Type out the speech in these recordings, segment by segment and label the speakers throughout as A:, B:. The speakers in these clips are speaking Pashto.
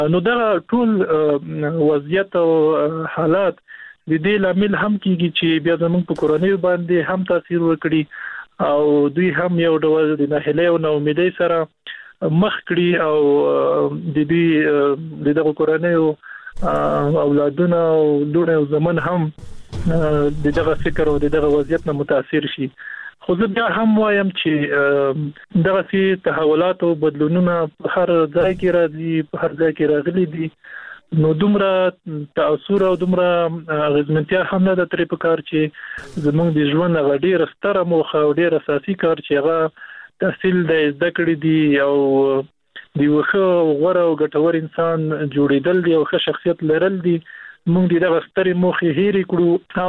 A: نو دا ټول وضعیت او حالات د دې لامل هم کیږي چې بیا زموږ په کورنۍ باندې هم تاثیر وکړي او دوی هم یو ډول د ناهیلۍ او ناامیدۍ سره مخ کړي او د دې دغه کورنۍ او اولادونه او لونه او زمون هم دغه فکر او دغه وضعیت نه متاثر شي. خو زه بیا هم وایم چې دغه سي تحولات او بدلونونه په هر ځای کې راځي، په هر ځای کې راغلي دي، نو دومره تاثیر او دومره غزمنتیا هم نه د ترې په کار چې زموږ د ژوند غډیر ستره موخه او ډیر اساسي کار چې هغه تحصیل د زده کړې دي او د یو ښه غوره او ګټور انسان جوړېدل دي او ښه شخصیت لرل دي. موږ دغه سترې موخې هېرې کړو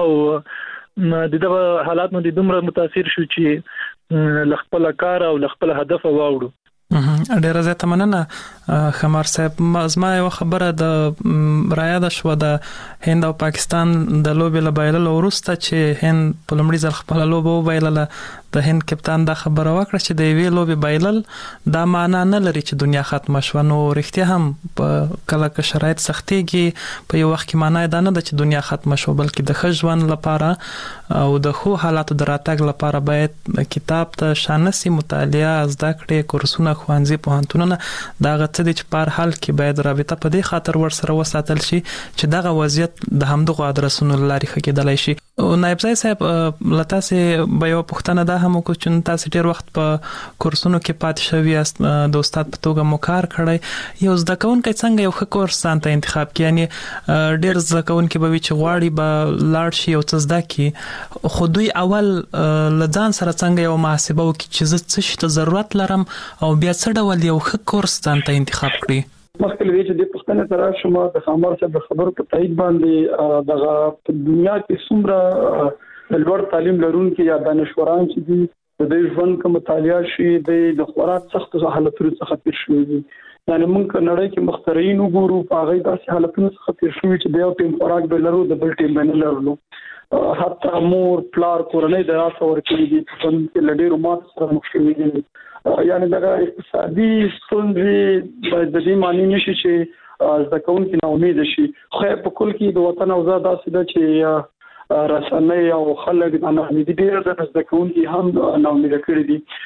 A: او دغه حالات نه دومره متاثر شو چې لخپل کار او لخپل هدف واوړو.
B: ډیره زیاته مننه خمار صاحب. زما یو خبره د رایاده شو د هند او پاکستان د لوبې لبایللو وروسته چې هند په لومړي ځل خپل لوبه وبایلله. د هند کپتان دا خبره وکړه چې د یوې لوبې بایلل دا معنا نه لري چې دنیا ختمه شوه. نو رښتیا هم په کله که شرایط سختېږي په یو وخت کې معنا دا نه ده چې دنیا ختمه شوه، بلکې د ښه ژوند لپاره او د ښو حالاتو د راتګ لپاره باید کتاب ته شانسي مطالعه، زده کړې، کورسونه، ښوونځي، پوهنتونونه دا هغه څه دي چې په هر حال کې باید رابطه په دې خاطر ورسره وساتل شي چې دغه وضعیت د همدغو ادرسونو له لارې ښه کېدلی شي. نایب صاحب له تاسې به یوه پوښتنه دا هم وکړو چې تاسې ډېر وخت په کورسونو کې پاتې شوي یاست، د استاد په توګه مو کار کړی. یو زده کوونکی څنګه یو ښه کورس ځان ته انتخاب کړي؟ یعنې ډېر زده کوونکي به وي چې غواړي به لاړ شي یو څه زده کړي، خو دوی اول له ځان سره څنګه یو محاسبه وکړي چې زه څه شي ته ضرورت لرم او بیا څه ډول یو ښه کورس ځان ته انتخاب کړي؟
C: مخکې له دې چې د پښتنې سره شما د خامار صاحب د خبرو په تایید باندې دغه په دنیا کې څومره لوړ تعلیم لرونکي یا دانشوران چې دي د دې ژوند کوم مطالعه شي د خوراک سخت حالتونو څخه تیر شوي دي. یعنی موږ نړۍ کې مخترعين وګورو په هغه داسې حالتونو څخه تیر شوي چې د یو ټیم خوراک به لرو د بل ټیم باندې لرلو، حتی مور پلار کورنۍ د راس ورکړي دي چې لډېرو مات سره مخ شوي دي. یعنی دغه اقتصادي ستونزې د دې معنی نشي چې زده کوونکي نا امید شي. خو په کل کې د وطن اوضاع داسې ده چې رسنۍ او خلک نا امید دي، د زده کوونکي هم نا امید کړي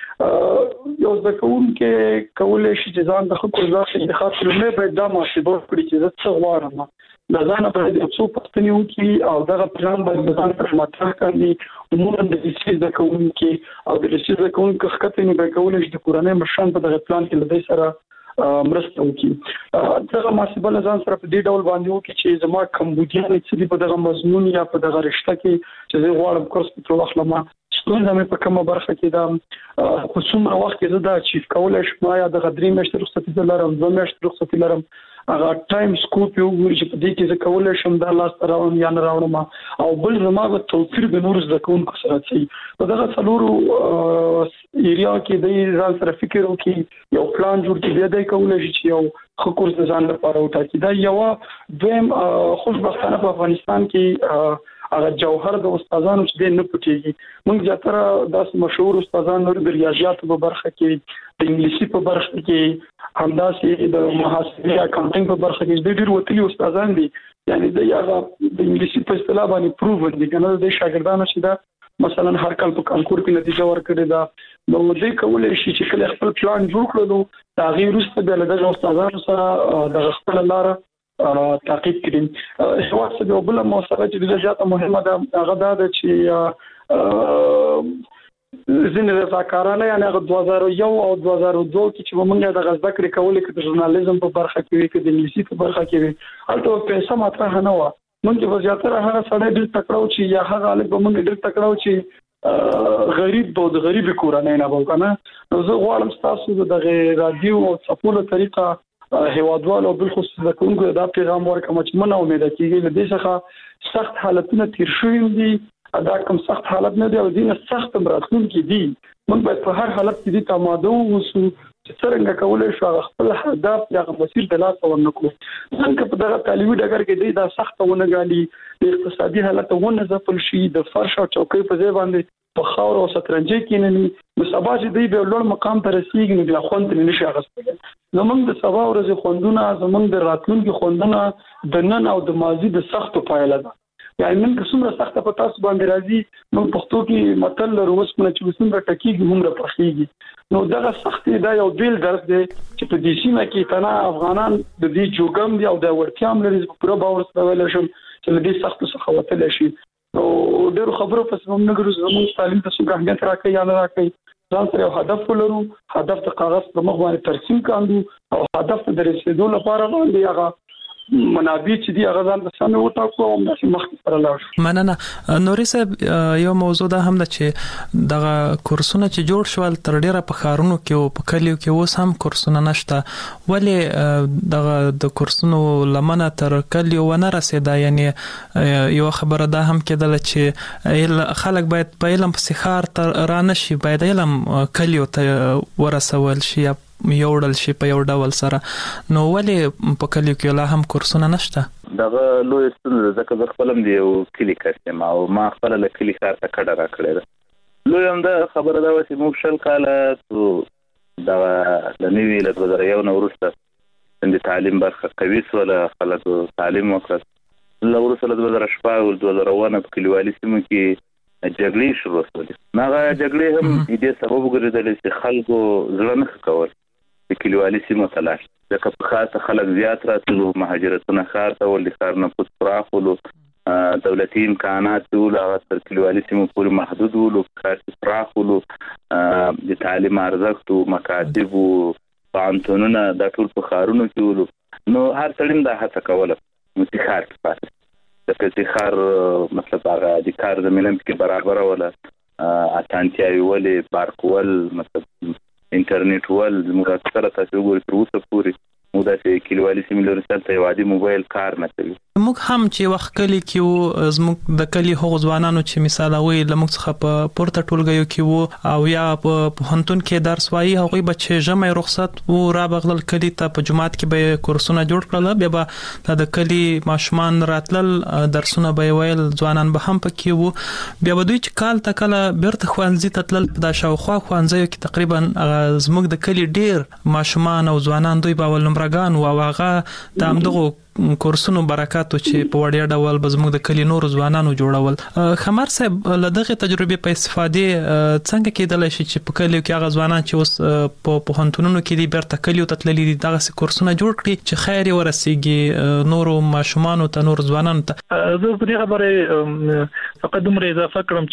C: دي. یو زده کوونکي کولای شي چې ځان د خپل ځان انتخاب کړي، باید دا محاسبه وکړي چې زه څه غواړم، د ځان په دې څو پښتني وکړي او دغه پلان باید ځان پر مطرح کړي. عموما د لیسې زده کوونکي او د لیسې زده کوونکي خطه نه به کولای شي د کورنۍ مشران په دغه پلان کې لدی سره مرسته وکړي. دغه محاسبه ځان سره په دې ډول باندې وکړي چې زما کمبودیان چې په دغه مضمون یا په دغه رشته کې چې زه غواړم کورس په واخلم ستونزه مې په کومه برخه کې ده، خو څومره وخت کې زه دا اچیو کولای شم، یا د 3 میاشتې رخصتي لرم، 2 میاشتې رخصتي لرم، هغه ټایم سکوپ یو ګوري چې په دې کې زه کولای شم دا لاس راوړم یا نه راوړم، او بل زما به توفیر د نور زده کوونکو سره شي. په دغه څلورو ایریا کې د ځان سره فکر وکړي، یو پلان جوړ کړي، بیا د کولای شي چې یو ښه کورس ځان لپاره وټاکي. دا یو دویم خوشبختانه په افغانستان کې هغه جوهر د استادانو چې نه پټيږي. موږ زیاتره داسې مشهور استادان لرو د ریاضیاتو په برخه کې، د انګلیسي په برخه کې، همداسې د محاسبې اکاونټینګ په برخه کې ډېر وتلي استادان دي. یعنی د انګلیسي په اصطلاح باندې پروف دي کنه د شاګردانو چې دا مثلا هر کال په کانکور کې نتیجه ورکړي دا نو دې کولای شي چې کله خپل پلان جوړ کړو دا غیر وروسته د لږ استادانو سره د خپل لاره تعقیب کړي. هوا څه د بل موثره چې د زیاته مهمه ده هغه دا چې ځینې رضاکارانه یعنی 2001 او 2002 کې چې موږ د غزده کړې کولې کې د ژورنالیزم په برخه کې وي، کې د انګلیسي په برخه کې وي، البته پیسې ماته نه و. موږ په زیاتره هغه سړی ډېر تکړه چې یا هغه الګ به موږ ډېر تکړه چې غریب د غریب کورنۍ نه و کنه. نو زه غواړم تاسو د رادیو او څپو له طریقه هیوادوالو بل خصوص د کومګو دا پیغام ورکوم چې منه امید کیږي د دې څخه سخت حالتونه تیر شوي دي، دا کوم سخت حالت نه دی او دینه سخت مراتب کې دي. موږ باید په هر حالت کې د تماده ووسو چې څنګه کولای شو خپل هدف یا مسیر د لاس ورنکو. څنګه په دغه تعلیمي ډګر کې دا سخت ونه غالي د اقتصادي حالت ونه ځپل شي، د فرش او چوکۍ په ځای باندې په خاور او شطرنج کې نه سبا چې دی به لوړ مقام ته رسیدي نو بیا خوند نشي اغستل. زمونږ د سبا ورځې خوندونه زمونږ د راتلونکي خوندونه د نن او د ماضي د سختو پایله ده. یعنی نن څومره سخته په تاسو باندې راځي موږ پښتو کې متل لرو وسمنه چې وسمره ټکیږي همره پخېږي. نو دغه سختي دا یو بیل درس دی چې په دې سیمه کې تنا افغانان د دې جوګم دی او د ورتيام لري په پوره باور سره ویل شم چې د دې سختو څخه وتل شي. نو ډېر خبرو پس موږ نه ګرځو زموږ تعلیم ته څنګه اهمیت راکړي یا نه راکړي ځان سره هدف ولرو هدف د کاغذ پر مخ باندې ترسیم کاندو او هدف د رسیدو لپاره باندې هغه منابع چې دی هغه ځان د سمې وټاکو او مخکې سره لاړ شو.
B: مننه. نوري صاحب یو موضوع ده هم ده چې دغه کورسونه چې جوړ شول تر ډیره په ښارونو کې او په کلیو کې اوس هم کورسونه نشته ولې دغه د کورسونو لمنه تر کلیو ونه رسیده یعنی یو خبره ده هم کېدل چې خلک باید په علم پسې ښار ته رانشي باید علم کلیو ته ورسول شي یوړل شي په یو ډول سره نو ولې په کلیو کې لا هم کورسونه نشته؟
D: دغه لوی ستونزه ځکه زه خپل هم دی یو کلی کسم او ما خپل له کلی ښار ته کډه راکړې ده. لوی هم دا خبره ده چې موږ شل کاله دغه د نوي له 2001 نه وروسته د تعلیم برخه قوي سوله خلکو تعلیم وکړ له وروسته له 2014 او 2001 په کلیوالي سیمو کې جګړې شروع شولې. هغه جګړې هم دې سبب وګرځېدل چې خلکو زړه نه کول د کلیوالي سیمو ته لاړ ځکه په خاصه خلک زیات راتلو مهاجرتونه ښار ته ول ښار نه پوت پراخ ولو دولتي امکانات ول هغه تر کلیوالي سیمو پورې محدود ولو ښار پراخ ولو د تعلیم ارزښت او مکاتب او پانتونونه د ټول په ښارونو کې ولو. نو هر سړی دا هڅه کوله چې ښار کې پاتې ځکه چې ښار مطلب هغه د کار زمینه کې برابر ولا اسانتیاوي ولې بارکول مطلب انټرنیټ ول موږ اکثره تاسو وګورئ تر اوسه پورې موږ د کلیوالي سیمو لپاره ستاسو یو عادي موبایل کار نه کوي.
B: موږ هم چې وخت کلی کې زموږ د کلی هغو ځوانانو چې مثال وي لموږ څخه په پورته ټولګیو کې وو او یا په پوهنتون کې درس وایي هغوی به چې ژمی رخصت وو را بغلل کلی ته په جماعت کې به کورسونه جوړ کړل بیا به د کلی ماشومان راتلل درسونه به ویل ځوانان به هم پکې وو بیا به دوی چې کال ته کله بیرته ښوونځي ته تلل په دا شاوخوا ښوونځیو کې تقریبا زموږ د کلی ډیر ماشومان او ځوانان دوی به اول نمرګان وو او هغه د همدغو کورسونو برکاتو چې په وړیا ډول به زموږ د کلی نورو ځوانانو جوړول. خمار صاحب له دغه تجربې په استفادې څنګه کېدلی شي چې په کلیو کې هغه ځوانان چې اوس په پوهنتونونو کې دي بیرته کلیو ته تللي دي دغسې کورسونه جوړ کړي چې خیر یې ورسیږي نورو ماشومانو ته نورو ځوانانو ته؟
A: زه په دې خبرې فقط دومره اضافه کړم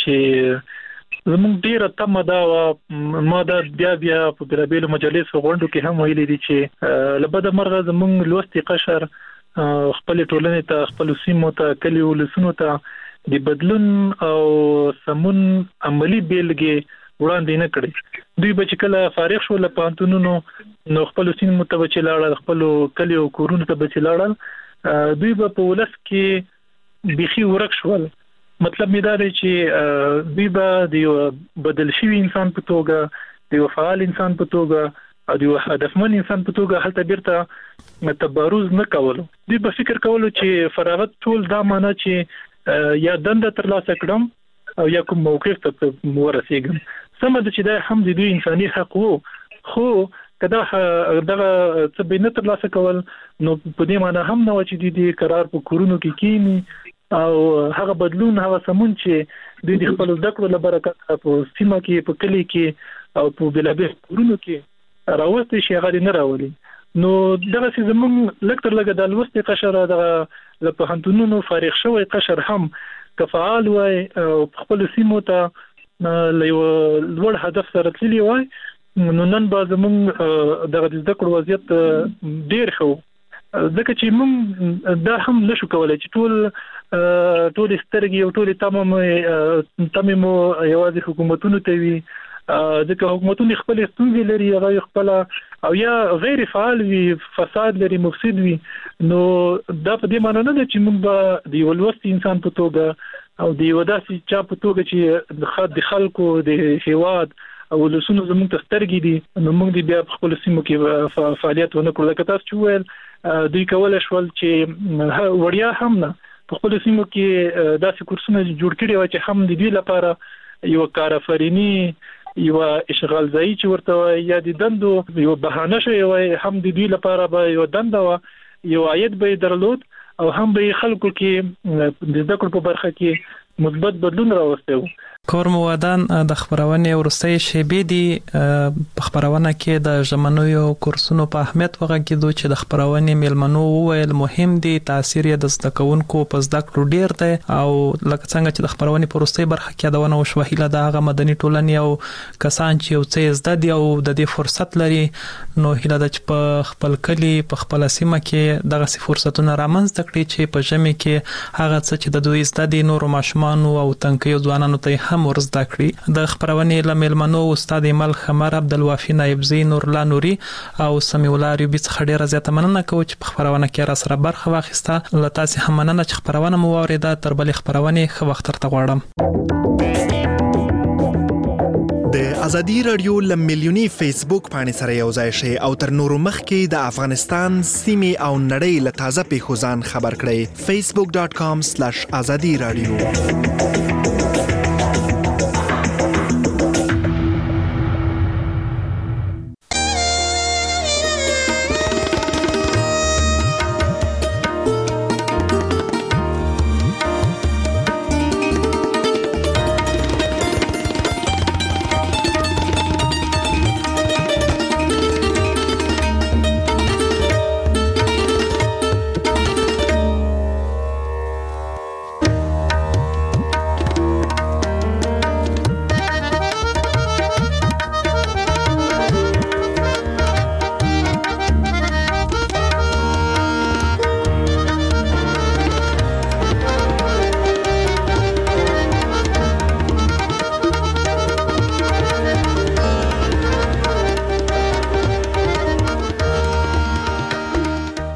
A: چې زموږ ډیره تمه دا ما دا بیا په بیلابیلو مجالسو غونډو کې هم ویلي دي چې له بده مرغه زموږ لوستي قشر خپل ټولنې ته خپل سیمو ته کلیو ولسونو ته د بدلون او سمون عملی بیلګې وړاندې نه کړي. دوی به چې کله فارغ شو له پوهنتونونو نو خپل سیمو ته به چې لاړل خپل کلیو کورونو ته به چې لاړل دوی به په ولس کې بيخي ورک شول. مطلب می دا دی چې دوی به د بدل شوی انسان په توګه د فعال انسان په توګه او د هدفمن انسان په توګه هلته بیرته تبارز نه کولو. دوی به فکر کولو چې فراغت ټول دا معنی چې یا دنده ترلاسه کړم او یا کوم موقف ته ورسېږم. سم د چې دا هم د دوی انساني حق وو خو کدا دغه څه به نه ترلاسه کول نو په دې معنی هم نه و چې د قرار په کورونو کې کینی او هغه بدلون هغه سمون چې دوی د خپل زده کړو لپاره په سیمه کې په کلی کې او په بلابل کورونو کې راوستي شي هغه نه راولي. نو دغه چې زموږ لکتر لګه د لوستي قشر دغه له پوهنتونونو فارغ شوی قشر هم کفعال وای او خپل سیمو ته له لوړ هدف سره تللی وای نو نن به زموږ دغه زده کړو وضعیت ډیر ښه ځکه چې موږ دا هم نشو کولای چې ټول سترګې او ټول تمام یوازې حکومتونو ته وي ځکه حکومتونه خپل ستونزې لري هغه خپل او یا غیر فعال وي فساد لري مفسد وي نو دا په دې معنی نه ده چې موږ به د یو لوستي انسان په توګه او د یو داسې چا په توګه چې د خلکو د هیواد او لسونو زموږ ته سترګې دي نو موږ بیا په خپل سیمو کې فعالیت ونه کړو. لکه تاسو چې ویل دوی کولای شول چې وړیا هم نه په خپل سیمو کې داسې کورسونه جوړ کړي و چې هم د دوی لپاره یو کارآفرینی یو اشغال ځای چې ورته یا د دندو یو بهانه شوی وي هم د دوی لپاره به یو دنده و یو عاید به درلود او هم به خلکو کې د زده کړو په برخه کې مثبت بدلون راوستي وو.
B: کورموادان د خبرونې ورستۍ شیبې دي په خبرونه کې د ژمنوي کورسونو په اهمیت وغږیدو چې د خبرونې ملمنو وویل مهم دي تاثیر یې د زده کوونکو په زده کړو ډیر دی او لکه څنګه چې د خبرونې په ورستۍ برخه کې دونه وشو هیله د هغه مدني ټولنې او کسان چې یو څه زده دي او د دې فرصت لري نو هیله د په خپل کلی په خپل سیمه کې دغه فرصتونه رامنځته کړي چې په ژمي کې هغه څه چې د دوی زده دي نور ماشومان او تنکیو ځوانانو ته هم ورزده کړي. د خبرونې لملمنو استاد ایمل خمر عبدالوافي نایبزی نورلا نوري او سمیع الله ریوبی څخه ډیره زیاته مننه کوم چې په خبرونه کې را سره برخه واخیسته. له تاسو هم مننه چې خبرونه مو واوریده. تر بلې خبرونه خو وخت ترته غواړم.
E: د ازادي رادیو لملیونی فیسبوک باندې سره یو ځای شي او تر نورو مخکې د افغانستان سیمه او نړۍ له تازه پیښو ځان خبر کړئ. facebook.com/azadi radio